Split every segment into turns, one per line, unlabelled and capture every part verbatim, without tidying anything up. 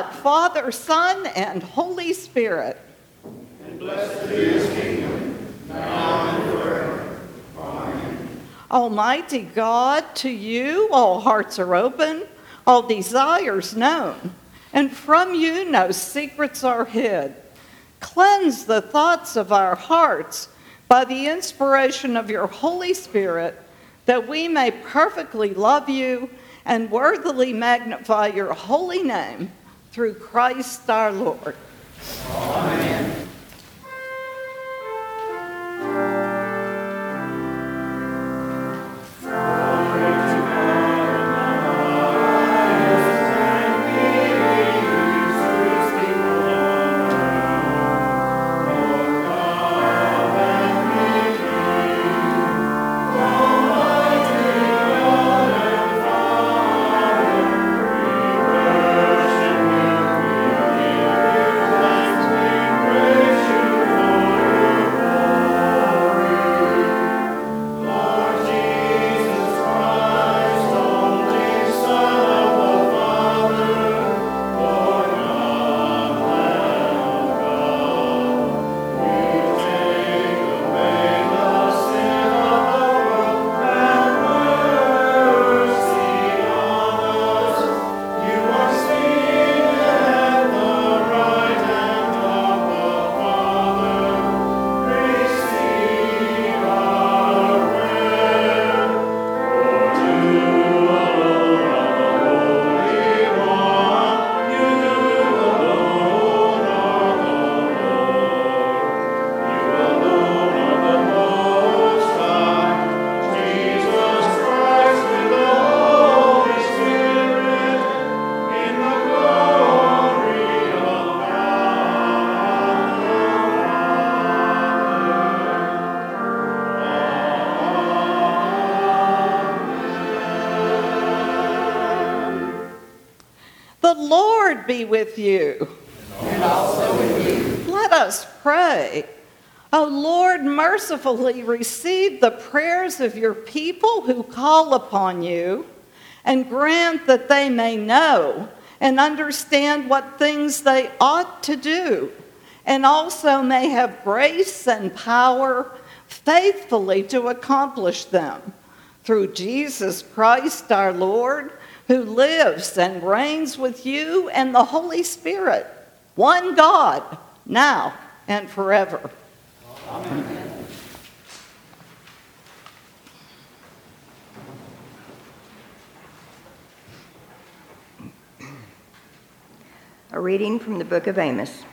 God, Father, Son, and Holy Spirit.
And blessed be his kingdom, now and forever. Amen.
Almighty God, to you all hearts are open, all desires known, and from you no secrets are hid. Cleanse the thoughts of our hearts by the inspiration of your Holy Spirit, that we may perfectly love you and worthily magnify your holy name through Christ our Lord.
Amen.
The Lord be with you.
And also with you.
Let us pray. O Lord, mercifully receive the prayers of your people who call upon you, and grant that they may know and understand what things they ought to do, and also may have grace and power faithfully to accomplish them. Through Jesus Christ our Lord, who lives and reigns with you and the Holy Spirit, one God, now and forever.
Amen.
A reading from the book of Amos.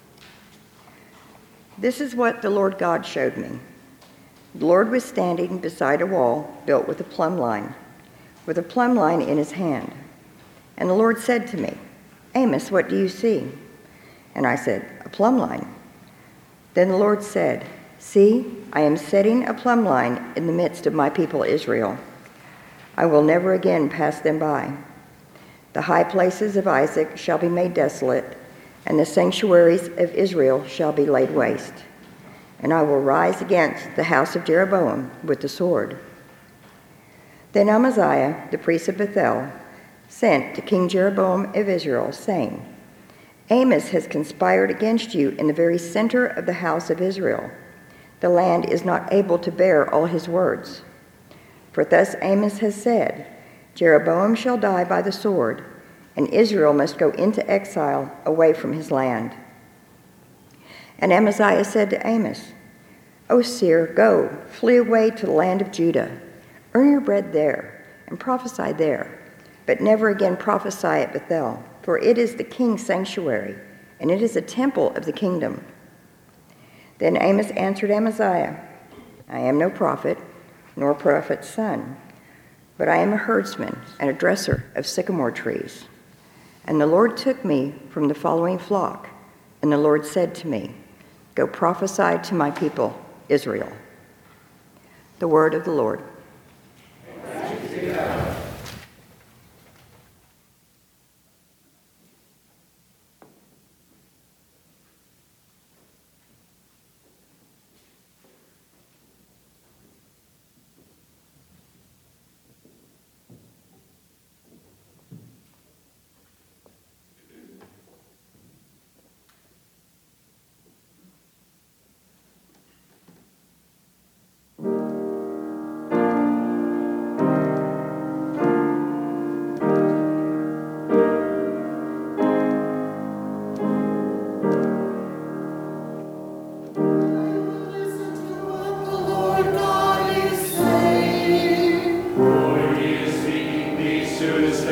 This is what the Lord God showed me. The Lord was standing beside a wall built with a plumb line, with a plumb line in his hand. And the Lord said to me, Amos, what do you see? And I said, a plumb line. Then the Lord said, see, I am setting a plumb line in the midst of my people Israel. I will never again pass them by. The high places of Isaac shall be made desolate, and the sanctuaries of Israel shall be laid waste. And I will rise against the house of Jeroboam with the sword. Then Amaziah, the priest of Bethel, sent to King Jeroboam of Israel, saying, Amos has conspired against you in the very center of the house of Israel. The land is not able to bear all his words. For thus Amos has said, Jeroboam shall die by the sword, and Israel must go into exile away from his land. And Amaziah said to Amos, O seer, go, flee away to the land of Judah. Earn your bread there, and prophesy there, but never again prophesy at Bethel, for it is the king's sanctuary, and it is a temple of the kingdom. Then Amos answered Amaziah, I am no prophet, nor a prophet's son, but I am a herdsman and a dresser of sycamore trees. And the Lord took me from the following flock, and the Lord said to me, Go prophesy to my people, Israel. The word of the Lord.
Thanks be to God.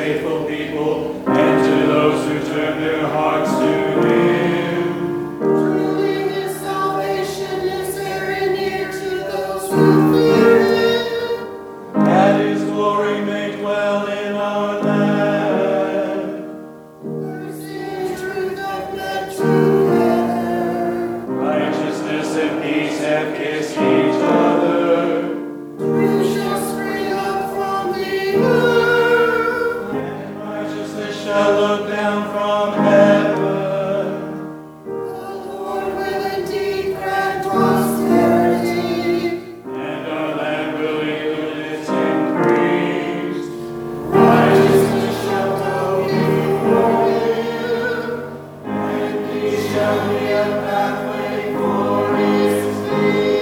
faithful people, and to those who turn their hearts to him.
Truly his salvation is very near to those who fear him.
That his glory may dwell in our land.
Mercy and truth have met together.
Righteousness and peace have kissed each other.
Truth shall spring up from the earth.
And righteousness shall look down from heaven.
The Lord will indeed grant prosperity.
And our land will yield its increase.
Righteousness shall go before him, and peace shall be a pathway for his feet.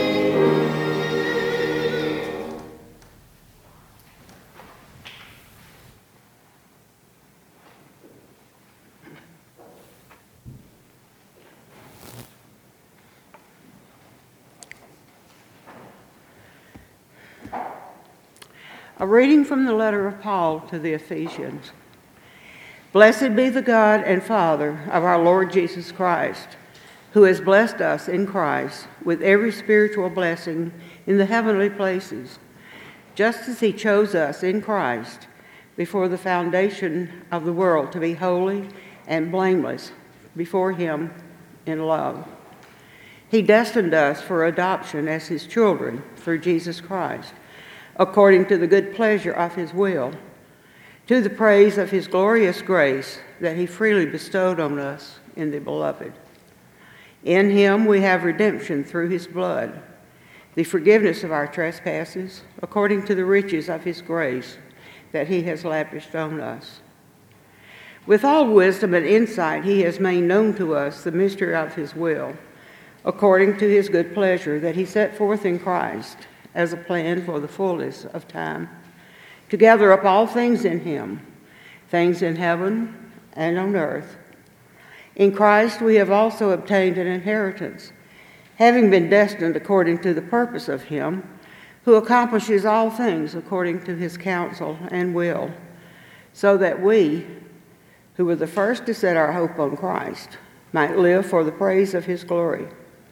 A reading from the letter of Paul to the Ephesians. Blessed be the God and Father of our Lord Jesus Christ, who has blessed us in Christ with every spiritual blessing in the heavenly places, just as he chose us in Christ before the foundation of the world to be holy and blameless before him in love. He destined us for adoption as his children through Jesus Christ, according to the good pleasure of his will, to the praise of his glorious grace that he freely bestowed on us in the Beloved. In him we have redemption through his blood, the forgiveness of our trespasses, according to the riches of his grace that he has lavished on us. With all wisdom and insight he has made known to us the mystery of his will, according to his good pleasure that he set forth in Christ, as a plan for the fullness of time, to gather up all things in him, things in heaven and on earth. In Christ we have also obtained an inheritance, having been destined according to the purpose of him, who accomplishes all things according to his counsel and will, so that we, who were the first to set our hope on Christ, might live for the praise of his glory.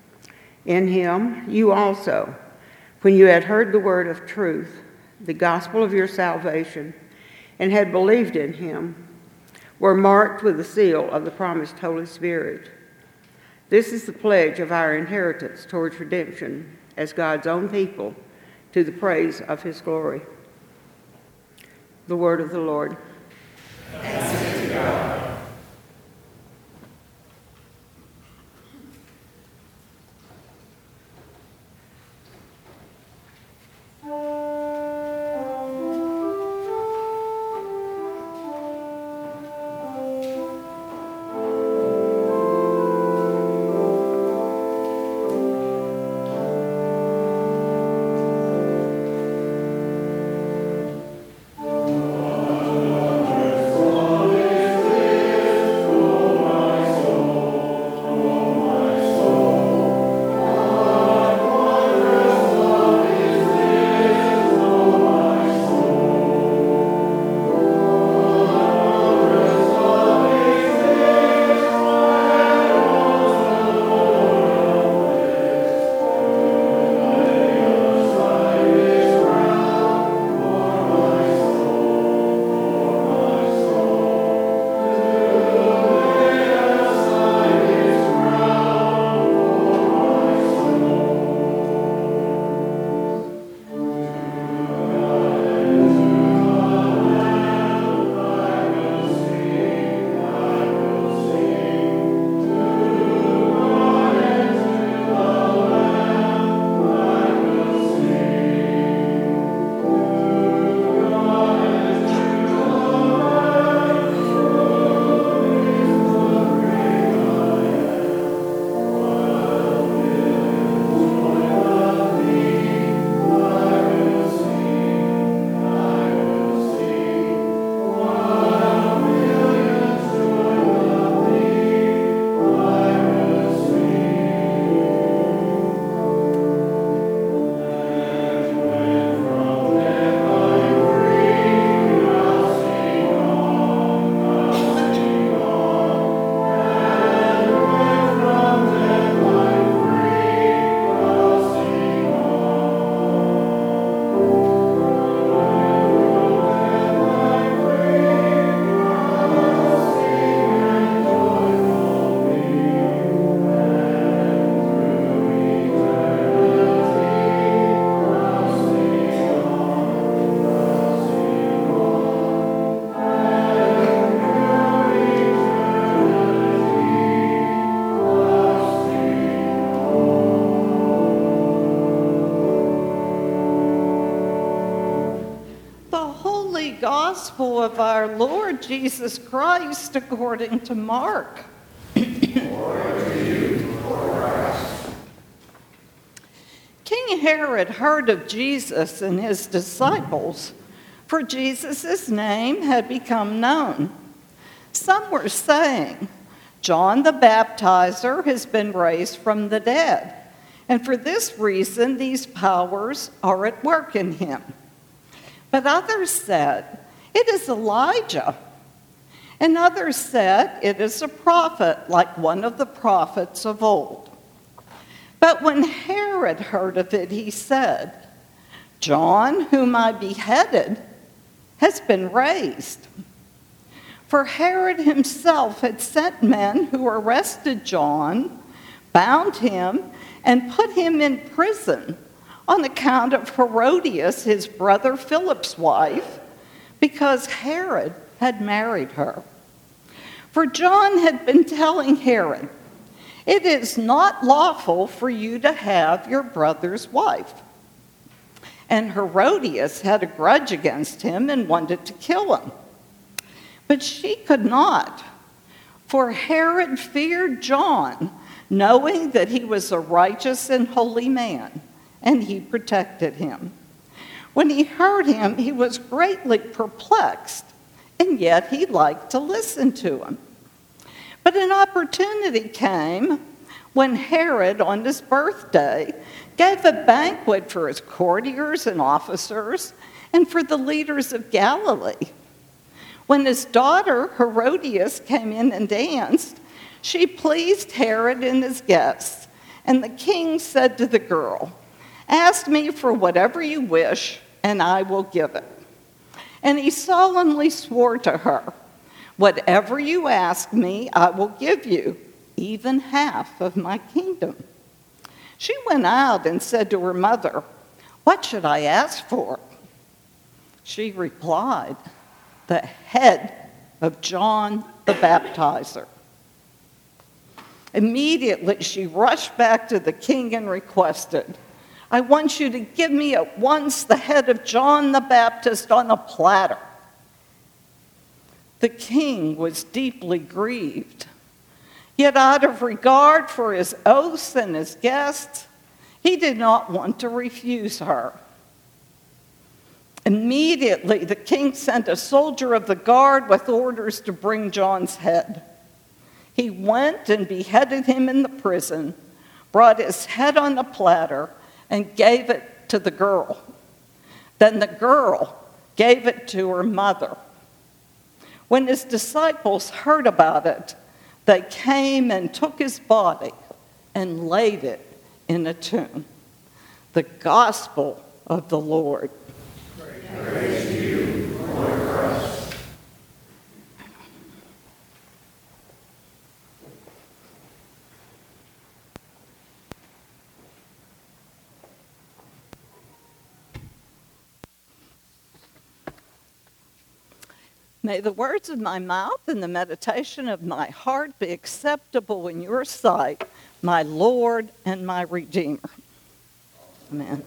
In him you also, when you had heard the word of truth, the gospel of your salvation, and had believed in him, were marked with the seal of the promised Holy Spirit. This is the pledge of our inheritance towards redemption as God's own people, to the praise of his glory. The word of the Lord.
Thanks be to God.
Amen.
gospel of our Lord Jesus Christ according to Mark. King Herod heard of Jesus and his disciples, for Jesus' name had become known. Some were saying, John the Baptizer has been raised from the dead, and for this reason these powers are at work in him. But others said, it is Elijah. And others said, it is a prophet, like one of the prophets of old. But when Herod heard of it, he said, John, whom I beheaded, has been raised. For Herod himself had sent men who arrested John, bound him, and put him in prison on account of Herodias, his brother Philip's wife, because Herod had married her. For John had been telling Herod, it is not lawful for you to have your brother's wife. And Herodias had a grudge against him and wanted to kill him. But she could not, for Herod feared John, knowing that he was a righteous and holy man, and he protected him. When he heard him, he was greatly perplexed, and yet he liked to listen to him. But an opportunity came when Herod, on his birthday, gave a banquet for his courtiers and officers and for the leaders of Galilee. When his daughter Herodias came in and danced, she pleased Herod and his guests, and the king said to the girl, ask me for whatever you wish, and I will give it. And he solemnly swore to her, whatever you ask me, I will give you, even half of my kingdom. She went out and said to her mother, what should I ask for? She replied, the head of John the Baptizer. Immediately she rushed back to the king and requested, I want you to give me at once the head of John the Baptist on a platter. The king was deeply grieved, yet out of regard for his oaths and his guests, he did not want to refuse her. Immediately, the king sent a soldier of the guard with orders to bring John's head. He went and beheaded him in the prison, brought his head on a platter, and gave it to the girl. Then the girl gave it to her mother. When his disciples heard about it, they came and took his body and laid it in a tomb. The gospel of the Lord.
Praise to you, Lord Christ.
May the words of my mouth and the meditation of my heart be acceptable in your sight, my Lord and my Redeemer. Amen.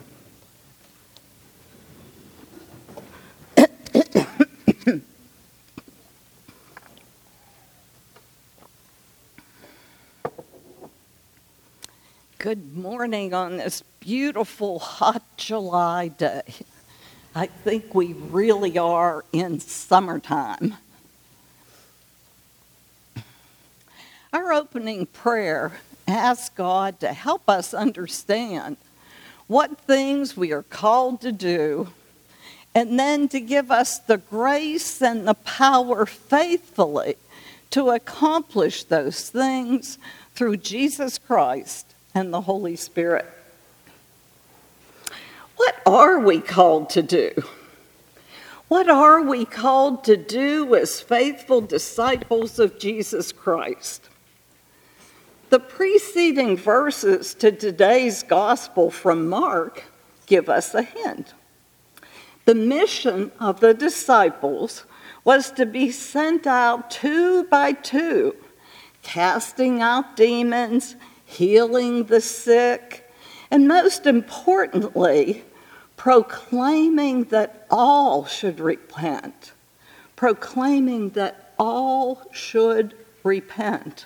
Good morning on this beautiful hot July day. I think we really are in summertime. Our opening prayer asks God to help us understand what things we are called to do, and then to give us the grace and the power faithfully to accomplish those things through Jesus Christ and the Holy Spirit. What are we called to do? What are we called to do as faithful disciples of Jesus Christ? The preceding verses to today's gospel from Mark give us a hint. The mission of the disciples was to be sent out two by two, casting out demons, healing the sick, and most importantly, proclaiming that all should repent, proclaiming that all should repent.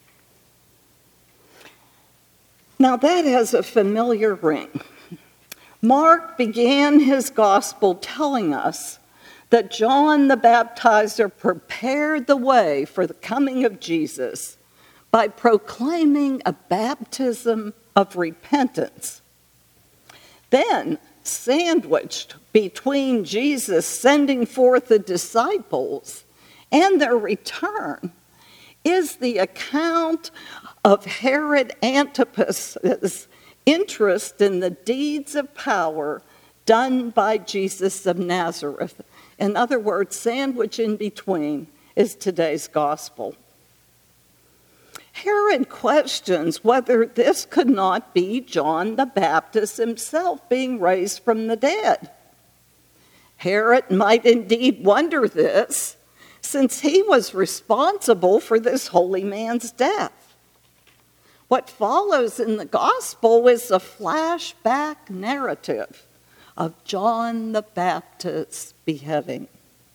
Now that has a familiar ring. Mark began his gospel telling us that John the Baptizer prepared the way for the coming of Jesus by proclaiming a baptism of repentance. Then, sandwiched between Jesus sending forth the disciples and their return, is the account of Herod Antipas's interest in the deeds of power done by Jesus of Nazareth. In other words, sandwiched in between is today's gospel. Herod questions whether this could not be John the Baptist himself being raised from the dead. Herod might indeed wonder this, since he was responsible for this holy man's death. What follows in the gospel is a flashback narrative of John the Baptist's beheading.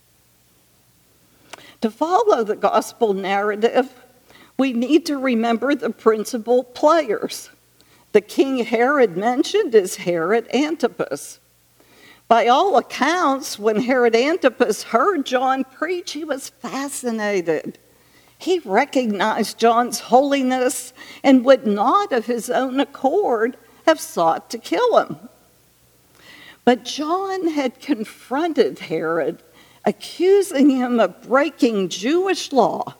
To follow the gospel narrative, we need to remember the principal players. The king Herod mentioned is Herod Antipas. By all accounts, when Herod Antipas heard John preach, he was fascinated. He recognized John's holiness and would not of his own accord have sought to kill him. But John had confronted Herod, accusing him of breaking Jewish law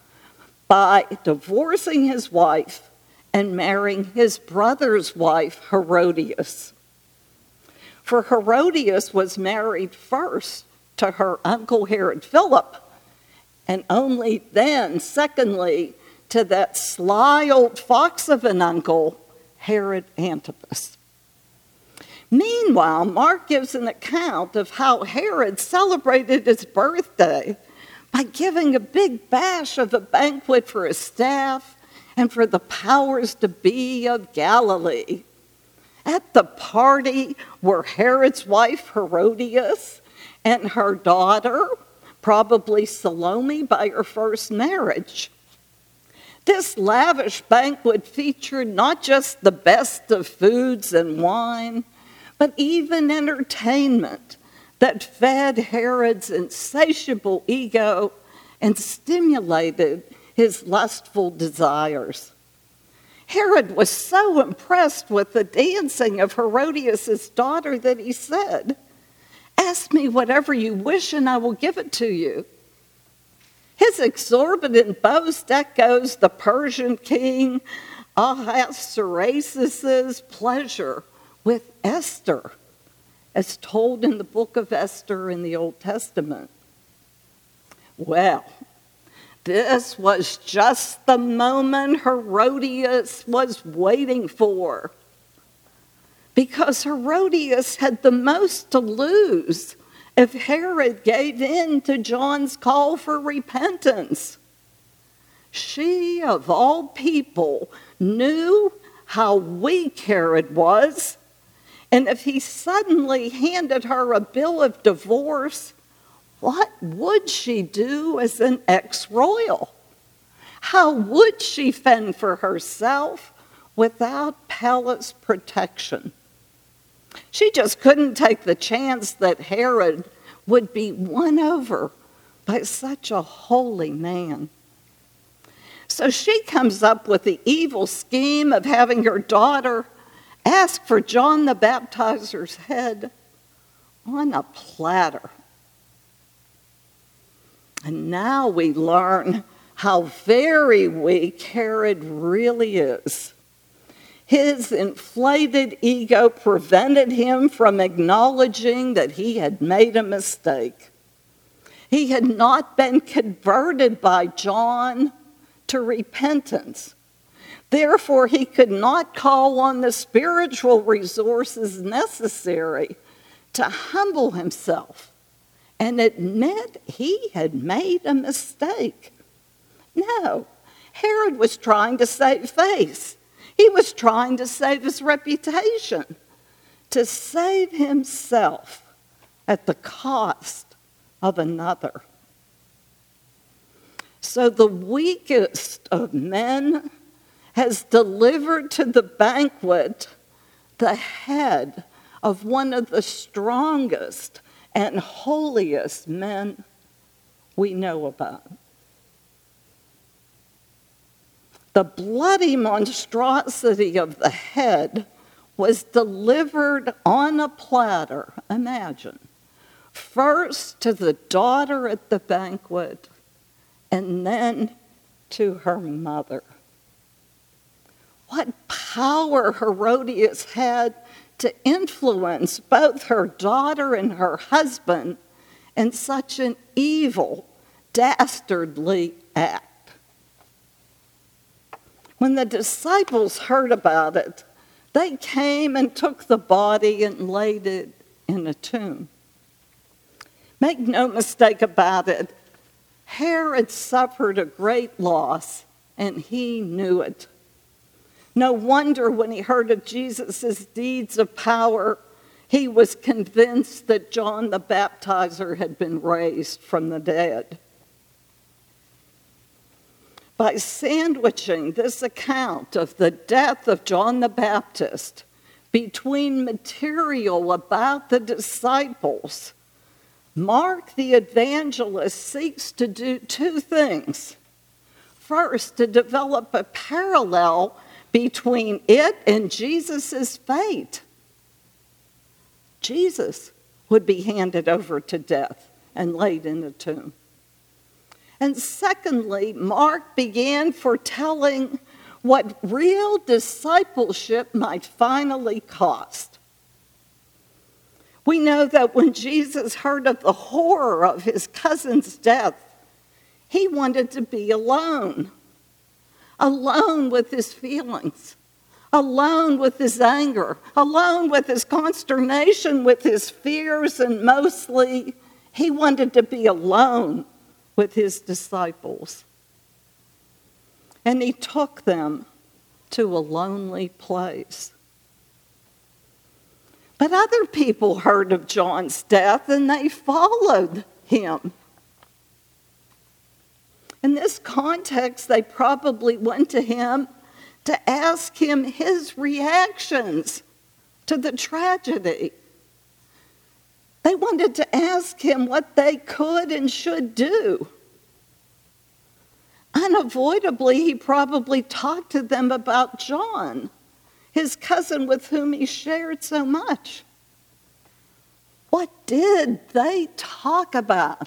by divorcing his wife and marrying his brother's wife, Herodias. For Herodias was married first to her uncle Herod Philip, and only then, secondly, to that sly old fox of an uncle, Herod Antipas. Meanwhile, Mark gives an account of how Herod celebrated his birthday by giving a big bash of a banquet for his staff and for the powers to be of Galilee. At the party were Herod's wife Herodias and her daughter, probably Salome by her first marriage. This lavish banquet featured not just the best of foods and wine, but even entertainment that fed Herod's insatiable ego and stimulated his lustful desires. Herod was so impressed with the dancing of Herodias' daughter that he said, "Ask me whatever you wish and I will give it to you." His exorbitant boast echoes the Persian king Ahasuerus' pleasure with Esther, as told in the book of Esther in the Old Testament. Well, this was just the moment Herodias was waiting for, because Herodias had the most to lose if Herod gave in to John's call for repentance. She, of all people, knew how weak Herod was, and if he suddenly handed her a bill of divorce, what would she do as an ex-royal? How would she fend for herself without palace protection? She just couldn't take the chance that Herod would be won over by such a holy man. So she comes up with the evil scheme of having her daughter ask for John the Baptizer's head on a platter. And now we learn how very weak Herod really is. His inflated ego prevented him from acknowledging that he had made a mistake. He had not been converted by John to repentance. Therefore, he could not call on the spiritual resources necessary to humble himself and admit he had made a mistake. No, Herod was trying to save face. He was trying to save his reputation, to save himself at the cost of another. So the weakest of men has delivered to the banquet the head of one of the strongest and holiest men we know about. The bloody monstrosity of the head was delivered on a platter, imagine, first to the daughter at the banquet, and then to her mother. What power Herodias had to influence both her daughter and her husband in such an evil, dastardly act. When the disciples heard about it, they came and took the body and laid it in a tomb. Make no mistake about it, Herod suffered a great loss, and he knew it. No wonder when he heard of Jesus' deeds of power, he was convinced that John the Baptizer had been raised from the dead. By sandwiching this account of the death of John the Baptist between material about the disciples, Mark the evangelist seeks to do two things. First, to develop a parallel between it and Jesus' fate. Jesus would be handed over to death and laid in a tomb. And secondly, Mark began foretelling what real discipleship might finally cost. We know that when Jesus heard of the horror of his cousin's death, he wanted to be alone. Alone with his feelings, alone with his anger, alone with his consternation, with his fears, and mostly he wanted to be alone with his disciples. And he took them to a lonely place. But other people heard of John's death and they followed him. In this context, they probably went to him to ask him his reactions to the tragedy. They wanted to ask him what they could and should do. Unavoidably, he probably talked to them about John, his cousin with whom he shared so much. What did they talk about?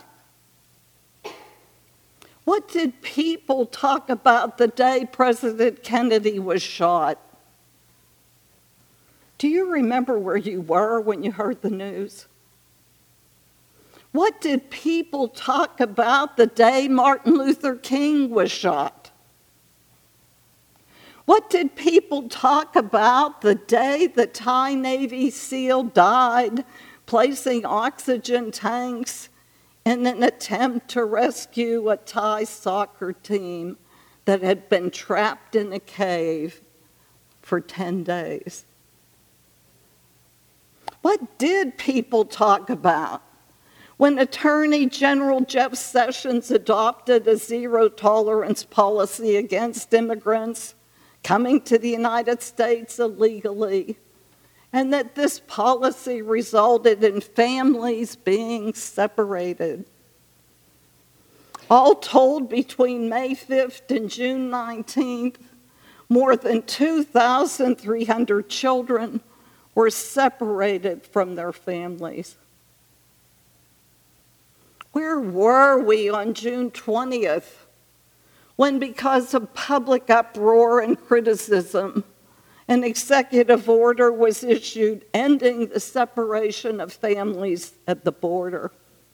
What did people talk about the day President Kennedy was shot? Do you remember where you were when you heard the news? What did people talk about the day Martin Luther King was shot? What did people talk about the day the Thai Navy SEAL died, placing oxygen tanks in an attempt to rescue a Thai soccer team that had been trapped in a cave for ten days? What did people talk about when Attorney General Jeff Sessions adopted a zero-tolerance policy against immigrants coming to the United States illegally, and that this policy resulted in families being separated? All told, between May fifth and June nineteenth, more than two thousand three hundred children were separated from their families. Where were we on June twentieth, when, because of public uproar and criticism, an executive order was issued ending the separation of families at the border?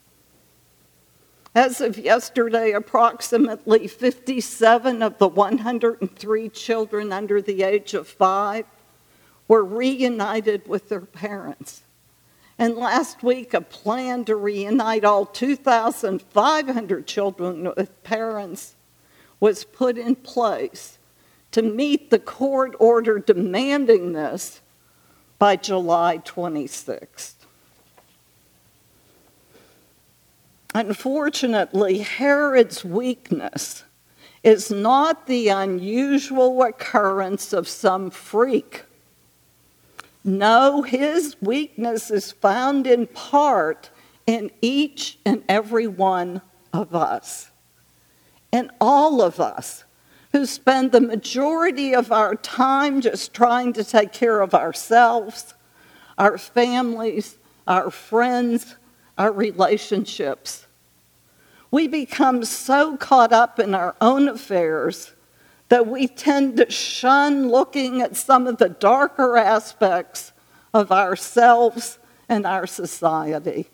As of yesterday, approximately fifty-seven of the one hundred three children under the age of five were reunited with their parents. And last week, a plan to reunite all two thousand five hundred children with parents was put in place to meet the court order demanding this by July twenty-sixth. Unfortunately, Herod's weakness is not the unusual occurrence of some freak. No, his weakness is found in part in each and every one of us. In all of us who spend the majority of our time just trying to take care of ourselves, our families, our friends, our relationships. We become so caught up in our own affairs that we tend to shun looking at some of the darker aspects of ourselves and our society.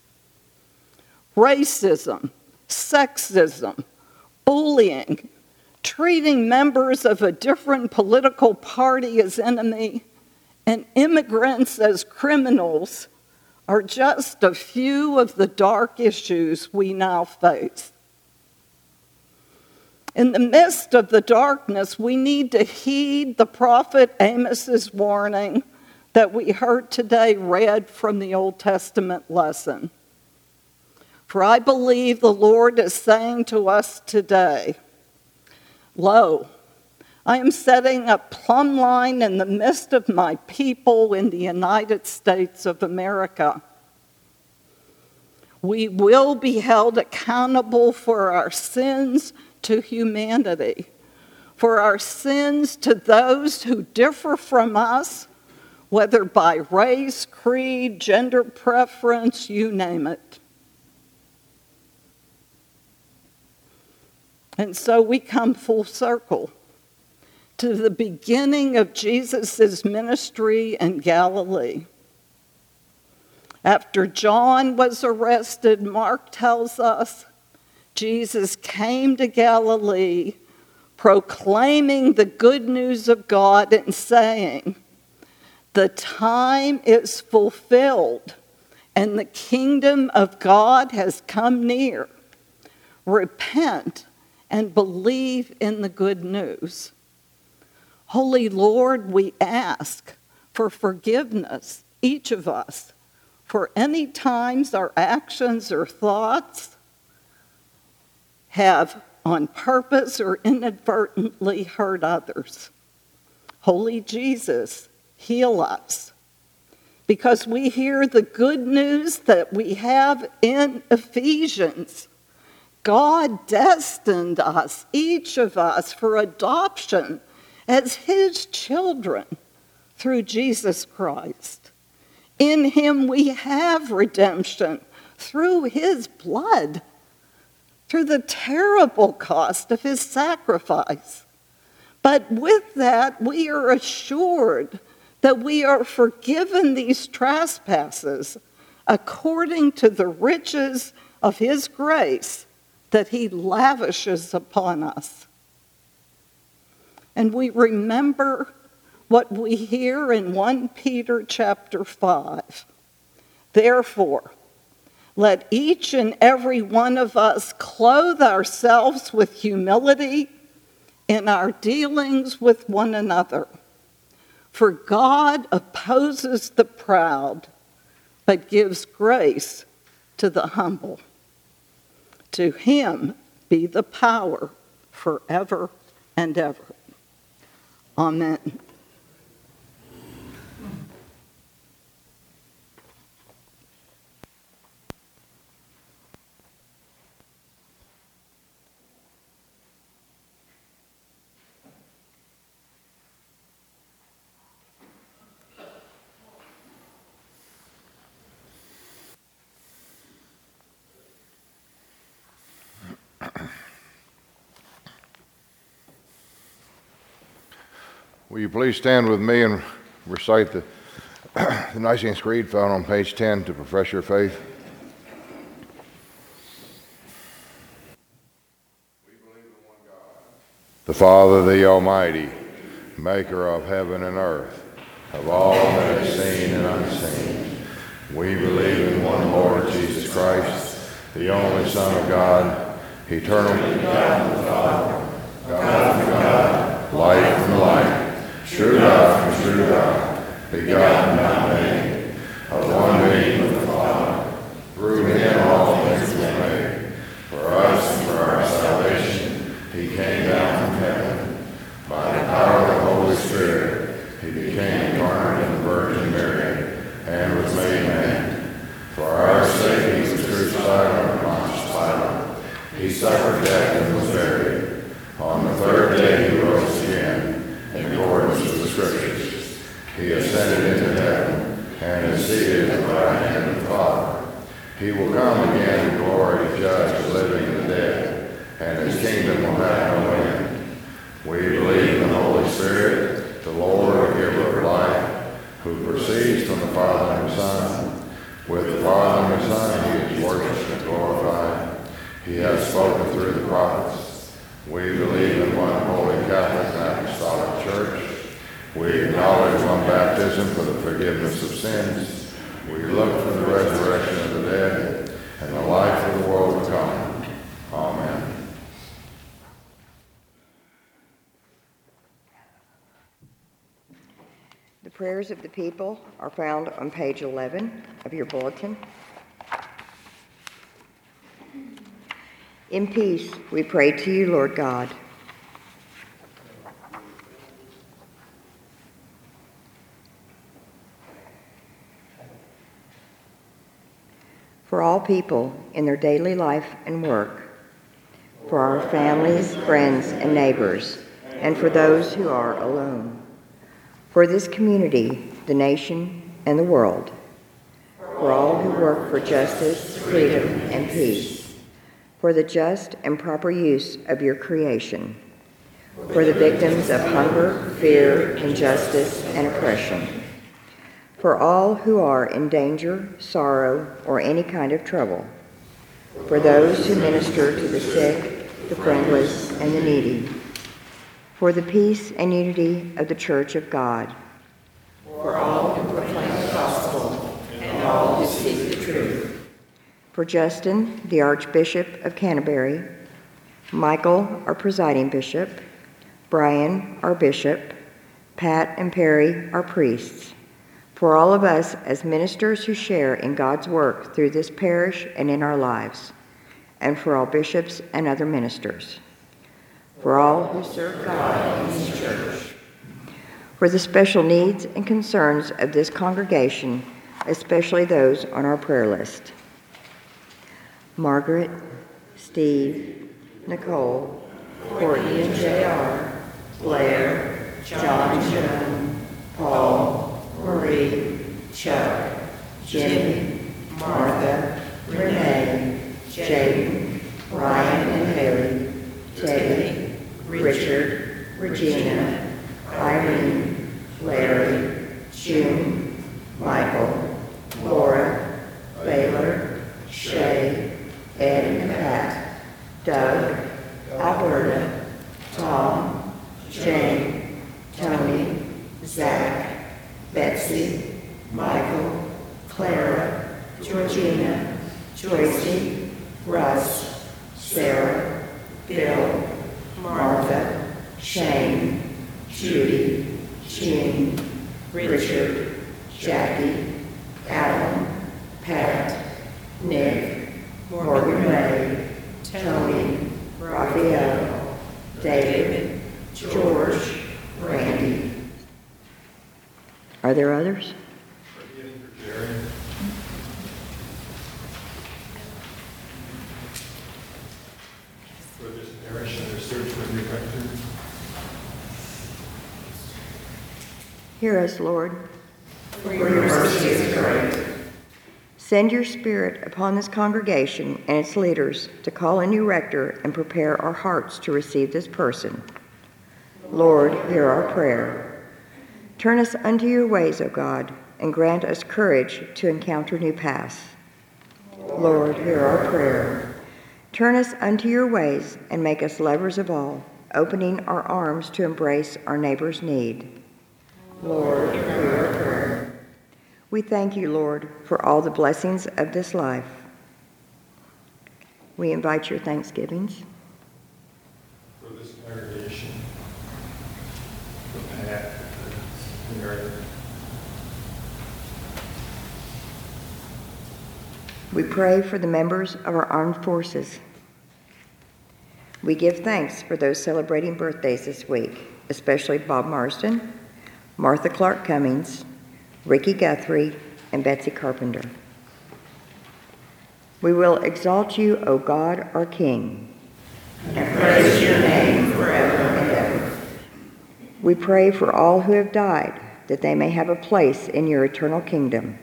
Racism, sexism, bullying, treating members of a different political party as enemy, and immigrants as criminals are just a few of the dark issues we now face. In the midst of the darkness, we need to heed the prophet Amos's warning that we heard today read from the Old Testament lesson. For I believe the Lord is saying to us today, "Lo, I am setting a plumb line in the midst of my people in the United States of America. We will be held accountable for our sins to humanity, for our sins to those who differ from us, whether by race, creed, gender preference, you name it." And so we come full circle to the beginning of Jesus' ministry in Galilee. After John was arrested, Mark tells us, Jesus came to Galilee proclaiming the good news of God and saying, "The time is fulfilled and the kingdom of God has come near. Repent and believe in the good news." Holy Lord, we ask for forgiveness, each of us, for any times our actions or thoughts have on purpose or inadvertently hurt others. Holy Jesus, heal us, because we hear the good news that we have in Ephesians. God destined us, each of us, for adoption as his children through Jesus Christ. In him we have redemption through his blood, through the terrible cost of his sacrifice. But with that, we are assured that we are forgiven these trespasses according to the riches of his grace that he lavishes upon us. And we remember what we hear in First Peter chapter five. Therefore, let each and every one of us clothe ourselves with humility in our dealings with one another. For God opposes the proud, but gives grace to the humble. To him be the power forever and ever. Amen.
Will you please stand with me and recite the, the Nicene Creed found on page ten to profess your faith? We believe in one God, the Father, the Almighty, maker of heaven and earth, of all that is seen and unseen. We believe in one Lord Jesus Christ, the only Son of God, eternally God the Father, God from God, light from light, true God from true God, begotten, not made, of one being with the Father. Through him all things were made. ascended into heaven, and is seated at the right hand of the Father. He will come again in glory to judge the living and the dead, and his kingdom will have no end. We believe in the Holy Spirit, the Lord, the giver of life, who proceeds from the Father and the Son. With the Father and the Son he is worshipped and glorified. He has spoken through the prophets. We believe in one holy Catholic and Apostolic Church. We acknowledge one baptism for the forgiveness of sins. We look for the resurrection of the dead and the life of the world to come. Amen.
The prayers of the people are found on page eleven of your bulletin. In peace, we pray to you, Lord God. For all people in their daily life and work, for our families, friends, and neighbors, and for those who are alone, for this community, the nation, and the world, for all who work for justice, freedom, and peace, for the just and proper use of your creation, for the victims of hunger, fear, injustice, and oppression, for all who are in danger, sorrow, or any kind of trouble, for those who minister to the sick, the friendless, and the needy, for the peace and unity of the Church of God, for all who proclaim the gospel and all who seek the truth, for Justin, the Archbishop of Canterbury, Michael, our presiding bishop, Brian, our bishop, Pat and Perry, our priests, for all of us as ministers who share in God's work through this parish and in our lives, and for all bishops and other ministers, for all who serve God in this church, for the special needs and concerns of this congregation, especially those on our prayer list. Margaret, Steve, Nicole, Courtney and J R, Blair, John and Joan, Paul, Marie, Chuck, Jimmy, Martha, Renee, Jaden, Ryan and Harry, Teddy, Richard, Regina, Irene, Larry, June, Michael, Laura, Baylor, Shay, Ed and Pat, Doug, Alberta, Tom, Jane, Tony, Zach, Betsy, Michael, Clara, Georgina, Joycey, Russ, Sarah, Bill, Martha, Shane, Judy, Jean, Richard, Jackie, Alan, Pat, Nick, Morgan Ray, Tony, Raphael, David, George, Randy. Are there others?
For this parish and their search for a new rector.
Hear us, Lord.
For your mercy is great.
Send your Spirit upon this congregation and its leaders to call a new rector and prepare our hearts to receive this person. Lord, hear our prayer. Turn us unto your ways, O God, and grant us courage to encounter new paths. Lord, hear our prayer. Turn us unto your ways and make us lovers of all, opening our arms to embrace our neighbor's need. Lord, hear our prayer. We thank you, Lord, for all the blessings of this life. We invite your thanksgivings.
For this congregation, for Pat, for Mary.
We pray for the members of our armed forces. We give thanks for those celebrating birthdays this week, especially Bob Marsden, Martha Clark Cummings, Ricky Guthrie, and Betsy Carpenter. We will exalt you, O God, our King,
And praise your name forever and ever.
We pray for all who have died, that they may have a place in your eternal kingdom.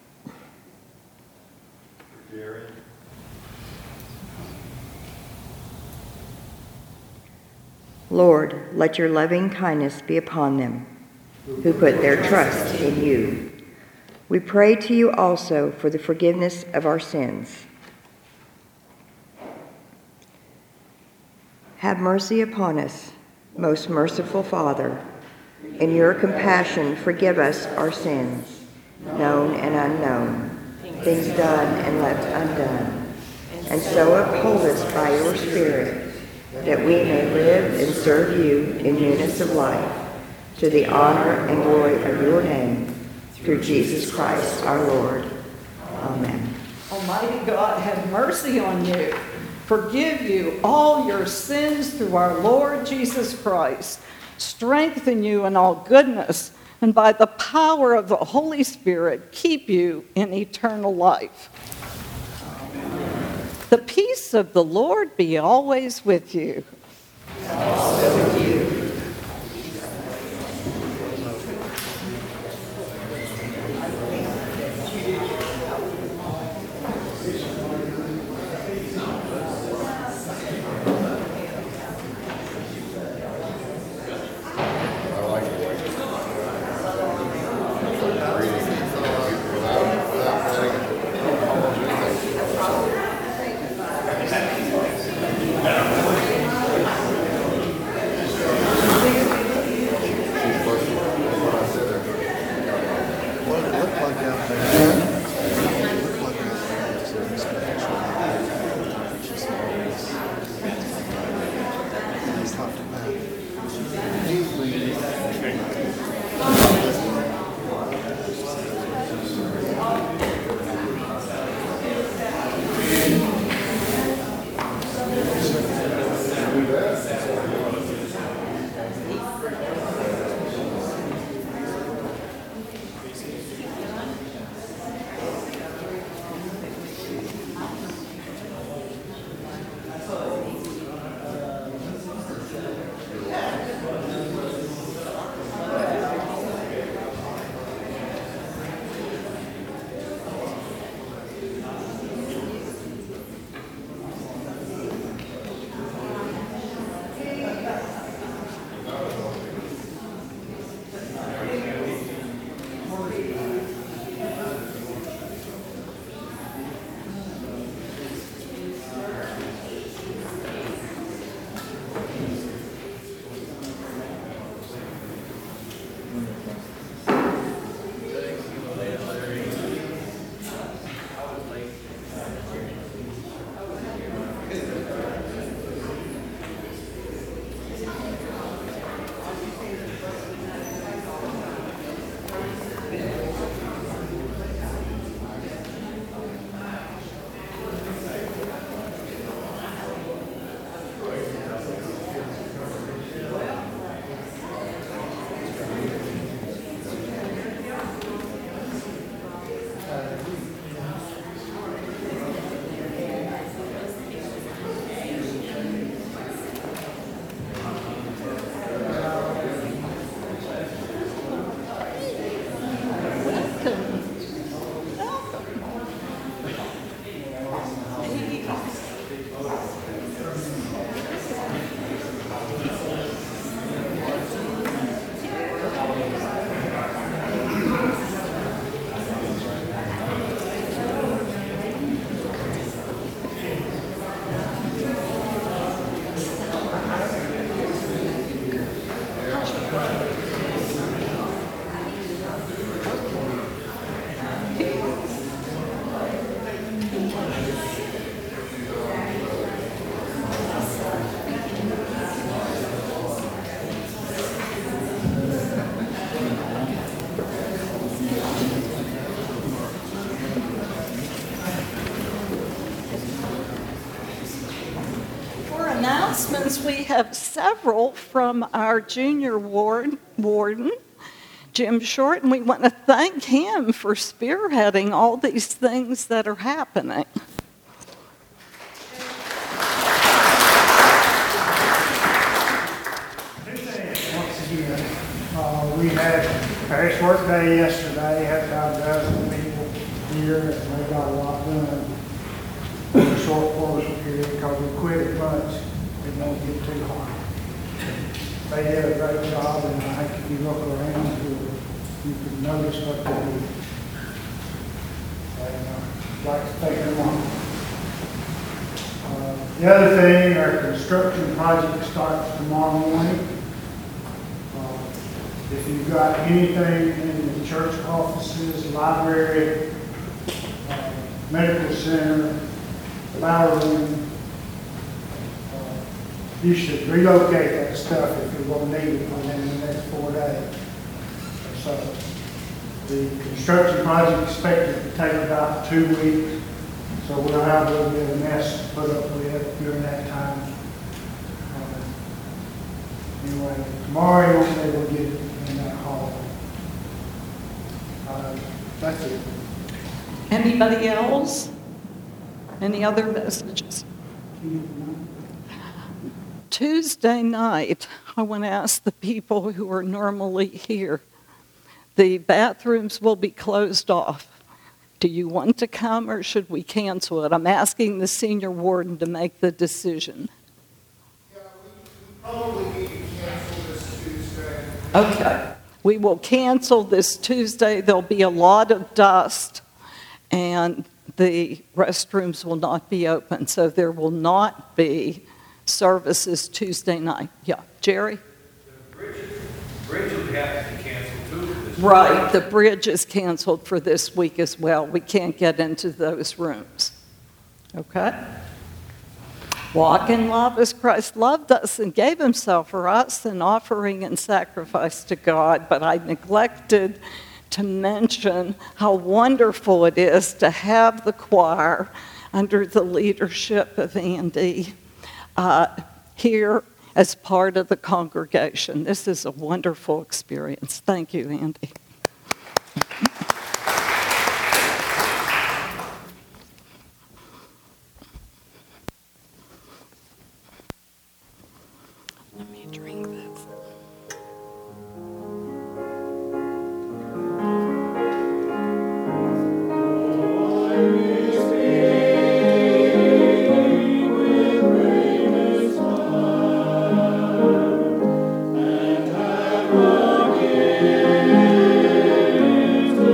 Lord, let your loving kindness be upon them who put their trust in you. We pray to you also for the forgiveness of our sins. Have mercy upon us, most merciful Father. In your compassion, forgive us our sins, known and unknown, things done and left undone, and so uphold us by your Spirit, that we may live and serve you in newness of life, to the honor and glory of your name, through Jesus Christ our Lord. Amen.
Almighty God, have mercy on you, forgive you all your sins through our Lord Jesus Christ, strengthen you in all goodness, and by the power of the Holy Spirit, keep you in eternal life. The peace of the Lord be always with you.
Also with you.
Announcements, we have several from our junior ward, warden, Jim Short, and we want to thank him for spearheading all these things that are happening.
Once again, uh, we had Ash day yesterday, had about a dozen people here, and they got a lot done in a short course period because we quit at lunch. It won't get too hot. They did a great job, and I think if you look around, you you can notice what they do. And uh, I'd like to thank them all. Uh, the other thing, our construction project starts tomorrow morning. Uh, if you've got anything in the church offices, library, uh, medical center, flower room, uh, you should relocate that stuff if you're going to need it within the next four days. So the construction project is expected to take about two weeks. So we'll have a little bit of mess to put up with during that time. Uh, anyway, tomorrow you won't be able to get it in that hall. Uh, that's it.
Anybody else? Any other messages? Tuesday night, I want to ask the people who are normally here. The bathrooms will be closed off. Do you want to come or should we cancel it? I'm asking the senior warden to make the decision.
Yeah, we probably need to cancel this Tuesday.
Okay. We will cancel this Tuesday. There'll be a lot of dust and the restrooms will not be open. So there will not be services Tuesday night. Yeah, Jerry?
The bridge, bridge will have to be canceled too. this
Right,
week.
the bridge is canceled for this week as well. We can't get into those rooms. Okay? Walk in love as Christ loved us and gave himself for us, an offering and sacrifice to God. But I neglected to mention how wonderful it is to have the choir under the leadership of Andy uh, here as part of the congregation. This is a wonderful experience. Thank you, Andy. Let me drink this.
To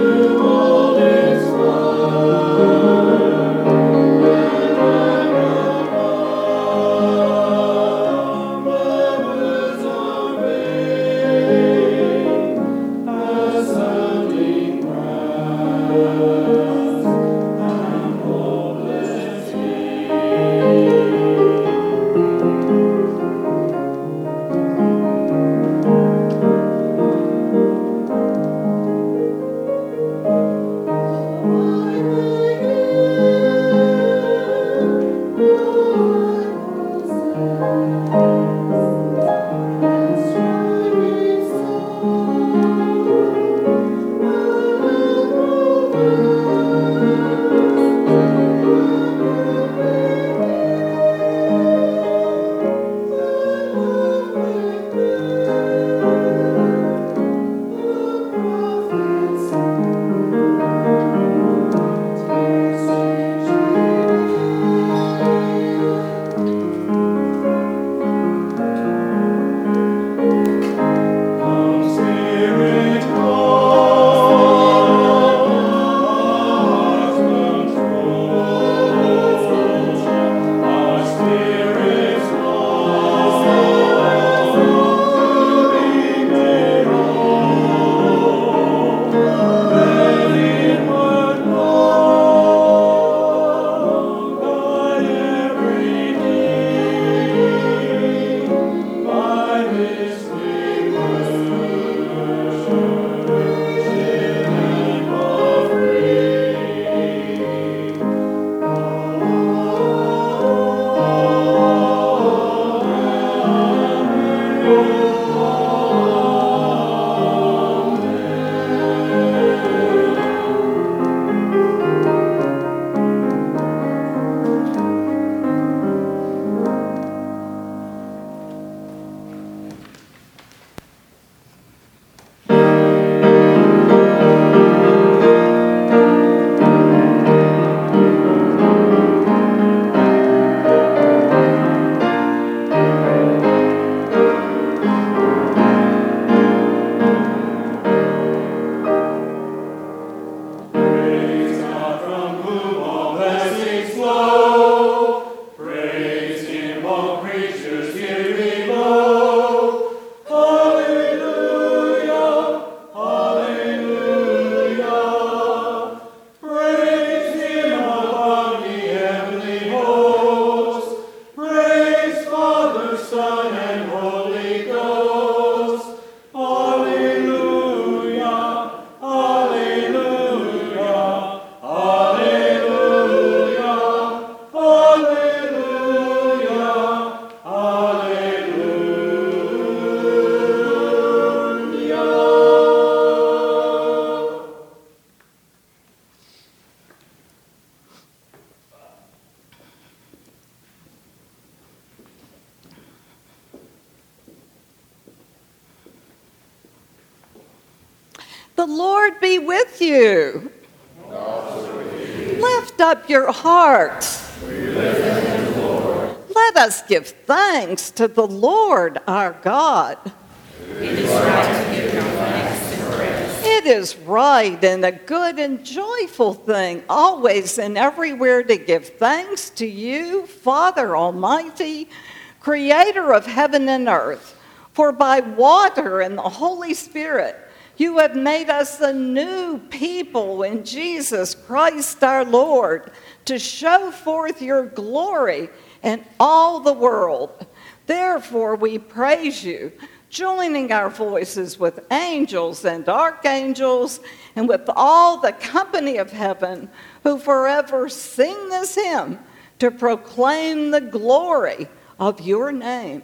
The Lord be with you.
And also with you.
Lift up your hearts.
We lift them to the Lord.
Let us give thanks to the Lord our God.
It is right to give him thanks and praise.
It is right and a good and joyful thing, always and everywhere, to give thanks to you, Father Almighty, Creator of heaven and earth. For by water and the Holy Spirit, you have made us a new people in Jesus Christ our Lord, to show forth your glory in all the world. Therefore we praise you, joining our voices with angels and archangels and with all the company of heaven, who forever sing this hymn to proclaim the glory of your name.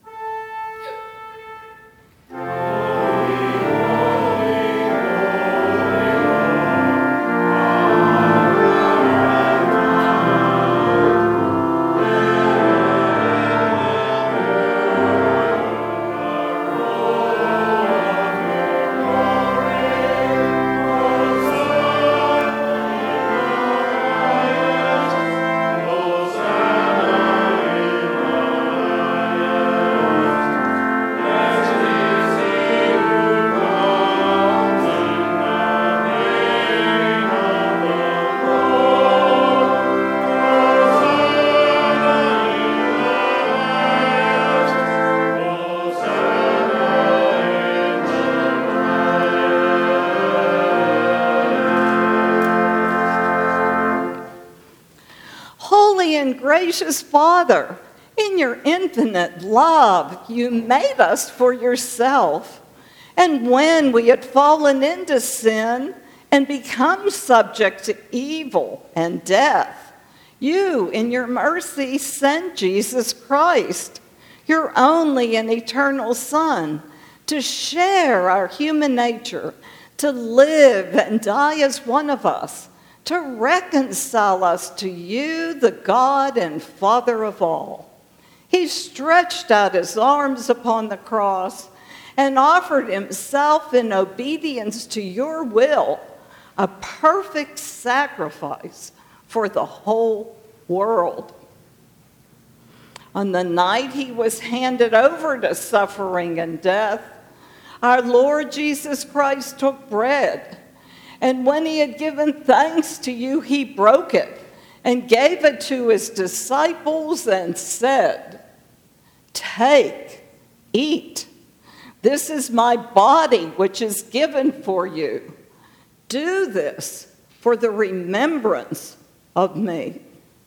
Gracious Father, in your infinite love, you made us for yourself. And when we had fallen into sin and become subject to evil and death, you, in your mercy, sent Jesus Christ, your only and eternal Son, to share our human nature, to live and die as one of us, to reconcile us to you, the God and Father of all. He stretched out his arms upon the cross and offered himself in obedience to your will, a perfect sacrifice for the whole world. On the night he was handed over to suffering and death, our Lord Jesus Christ took bread. And when he had given thanks to you, he broke it and gave it to his disciples and said, "Take, eat. This is my body, which is given for you. Do this for the remembrance of me."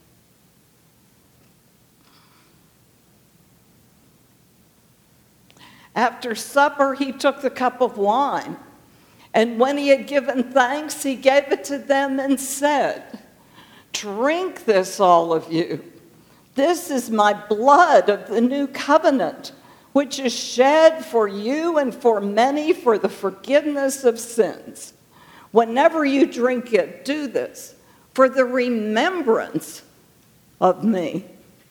After supper, he took the cup of wine. And when he had given thanks, he gave it to them and said, "Drink this, all of you. This is my blood of the new covenant, which is shed for you and for many for the forgiveness of sins. Whenever you drink it, do this for the remembrance of me."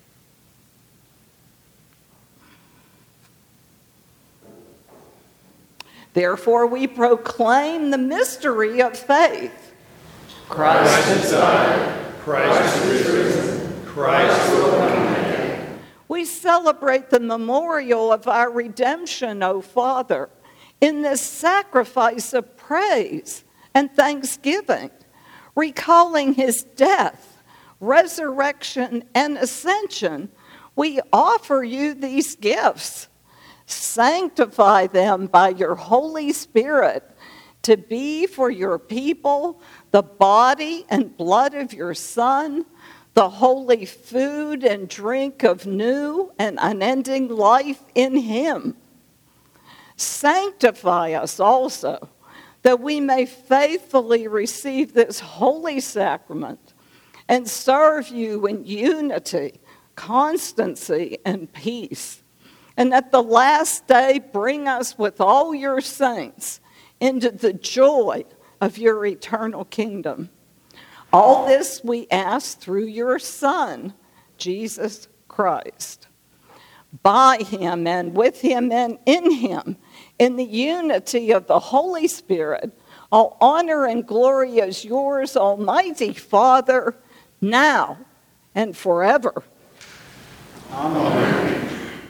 Therefore, we proclaim the mystery of faith.
Christ has died. Christ is risen. Christ will come again.
We celebrate the memorial of our redemption, O Father, in this sacrifice of praise and thanksgiving, recalling his death, resurrection, and ascension. We offer you these gifts. Sanctify them by your Holy Spirit to be for your people the body and blood of your Son, the holy food and drink of new and unending life in him. Sanctify us also, that we may faithfully receive this holy sacrament and serve you in unity, constancy, and peace. And at the last day, bring us with all your saints into the joy of your eternal kingdom. All this we ask through your Son, Jesus Christ. By him and with him and in him, in the unity of the Holy Spirit, All honor and glory is yours, Almighty Father, now and forever.
Amen.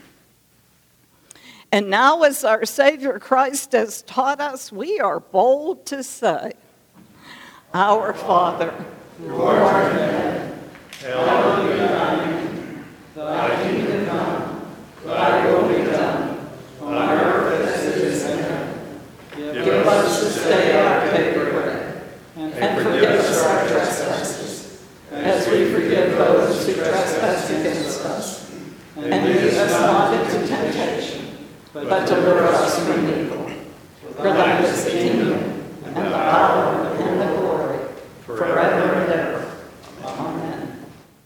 And now, as our Savior Christ has taught us, we are bold to say, Our Father,
who art in heaven, hallowed be thy name. Thy kingdom come, thy will be done, on earth as it is in heaven.
give us this day our daily bread, and forgive us our trespasses, as we forgive those who trespass against us. And lead us not into temptation, but deliver us from evil. For thine is the kingdom, and the power, and the glory, forever and ever. Amen.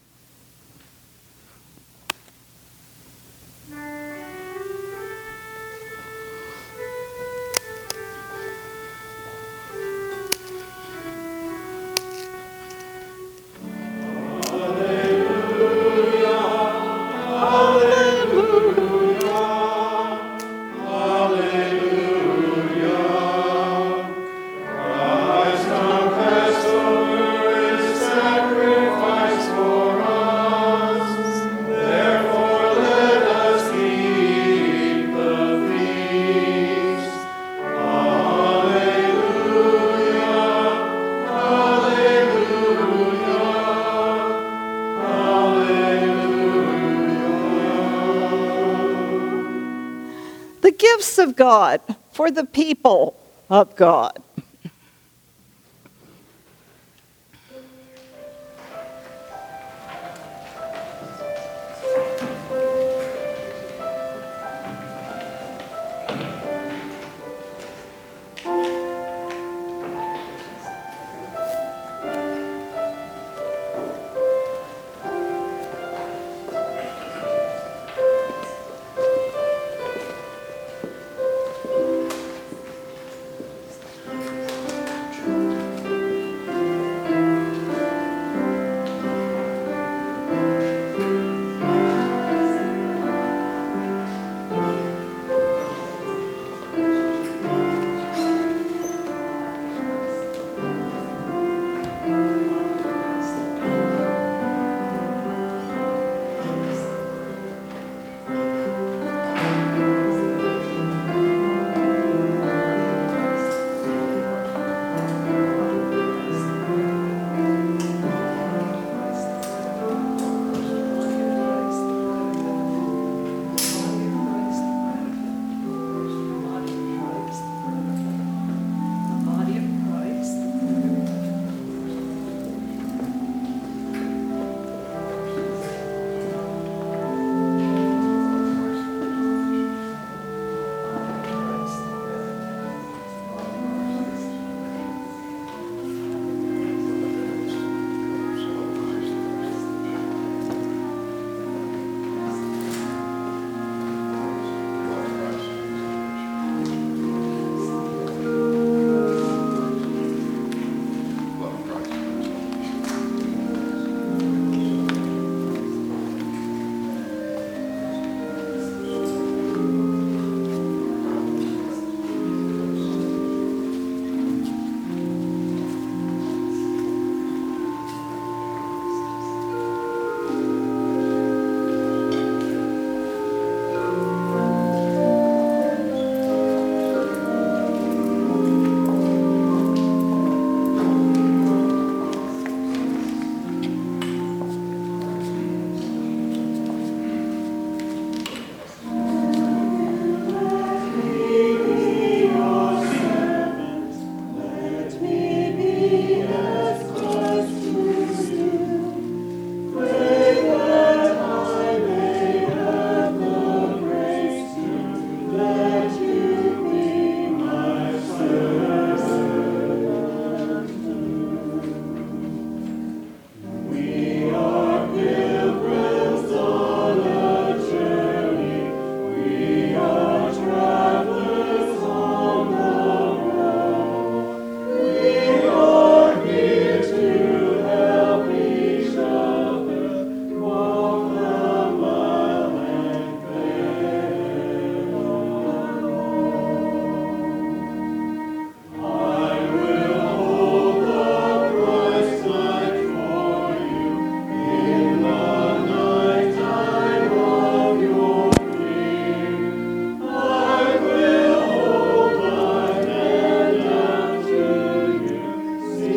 The gifts of God for the people of God.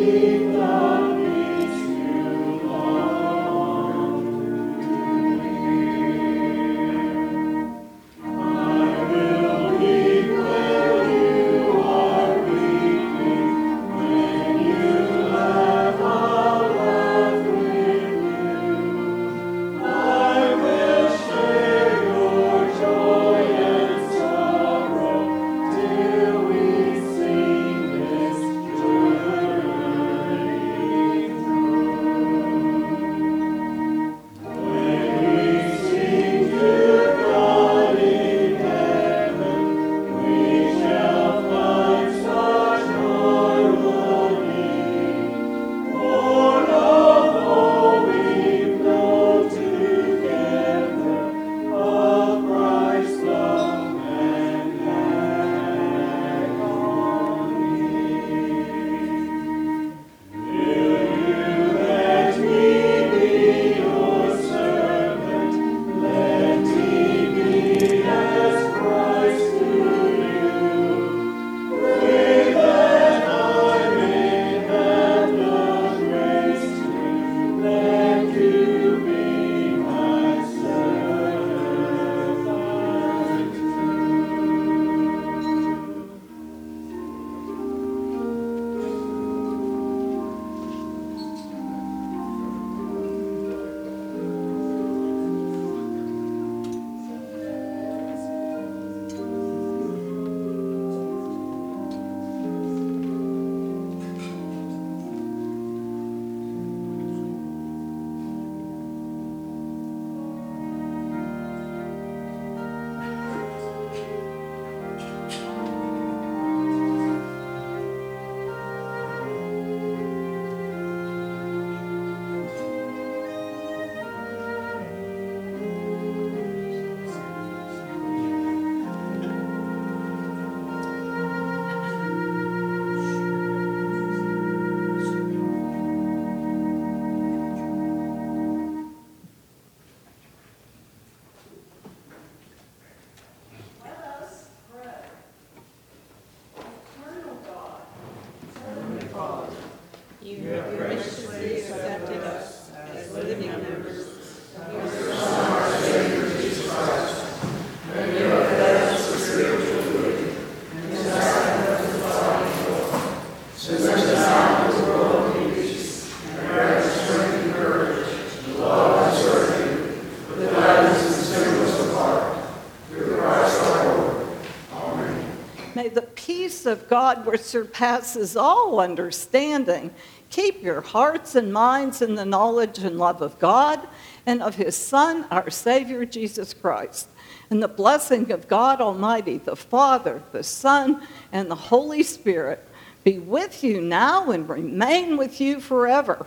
May the peace of God, which surpasses all understanding, keep your hearts and minds in the knowledge and love of God and of his Son, our Savior, Jesus Christ. And the blessing of God Almighty, the Father, the Son, and the Holy Spirit be with you now and remain with you forever.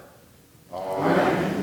Amen.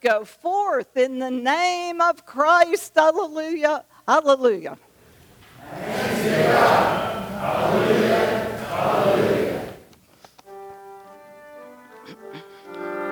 go forth in the name of Christ. Hallelujah. Hallelujah.
Thanks be to God. Hallelujah. Hallelujah.